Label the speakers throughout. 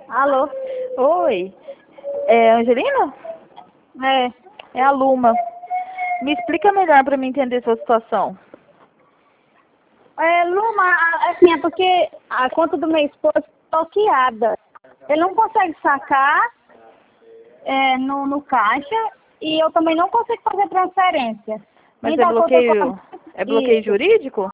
Speaker 1: Alô?
Speaker 2: Oi, é Angelina?
Speaker 1: É.
Speaker 2: É a Luma. Me explica melhor para mim entender sua situação.
Speaker 1: Luma, assim, é porque a conta do meu esposo é bloqueada. Ele não consegue sacar no caixa e eu também não consigo fazer transferência.
Speaker 2: Mas
Speaker 1: Então, quando eu
Speaker 2: é bloqueio
Speaker 1: isso,
Speaker 2: jurídico?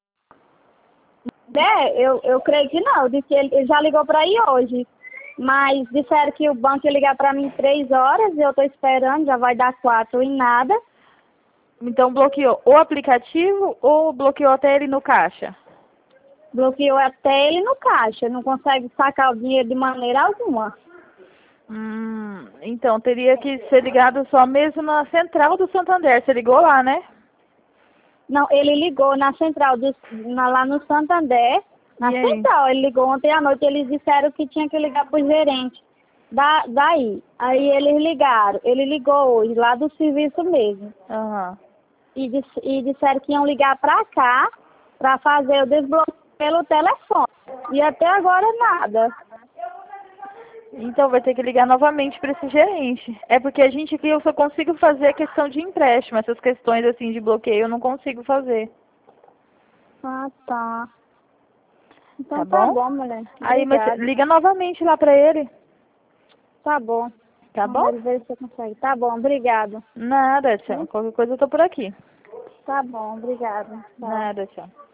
Speaker 1: eu creio que não. Disse que ele já ligou para aí hoje. Mas disseram que o banco ia ligar para mim 3 horas e eu estou esperando, já vai dar 4 e nada.
Speaker 2: Então bloqueou o aplicativo ou bloqueou até ele no caixa?
Speaker 1: Bloqueou até ele no caixa, não consegue sacar o dinheiro de maneira alguma.
Speaker 2: Então teria que ser ligado só mesmo na central do Santander. Você ligou lá, né?
Speaker 1: Não, ele ligou na central, lá no Santander, na
Speaker 2: E aí?
Speaker 1: central, ele ligou ontem à noite, eles disseram que tinha que ligar para o gerente. Daí, aí eles ligaram, ele ligou hoje, lá do serviço mesmo.
Speaker 2: Aham.
Speaker 1: E disseram que iam ligar para cá, para fazer o desbloqueio pelo telefone. E até agora nada.
Speaker 2: Então vai ter que ligar novamente para esse gerente. É porque a gente aqui eu só consigo fazer a questão de empréstimo. Essas questões assim de bloqueio eu não consigo fazer.
Speaker 1: Ah, tá.
Speaker 2: Tá
Speaker 1: Então tá
Speaker 2: bom?
Speaker 1: bom, mulher.
Speaker 2: Aí, mas
Speaker 1: Obrigada.
Speaker 2: liga novamente lá para ele.
Speaker 1: Tá bom.
Speaker 2: Tá bom?
Speaker 1: Vamos ver se você consegue. Tá bom, obrigado.
Speaker 2: Nada, tchau. Qualquer coisa eu tô por aqui.
Speaker 1: Tá bom, obrigada. Tchau.
Speaker 2: Nada, tchau.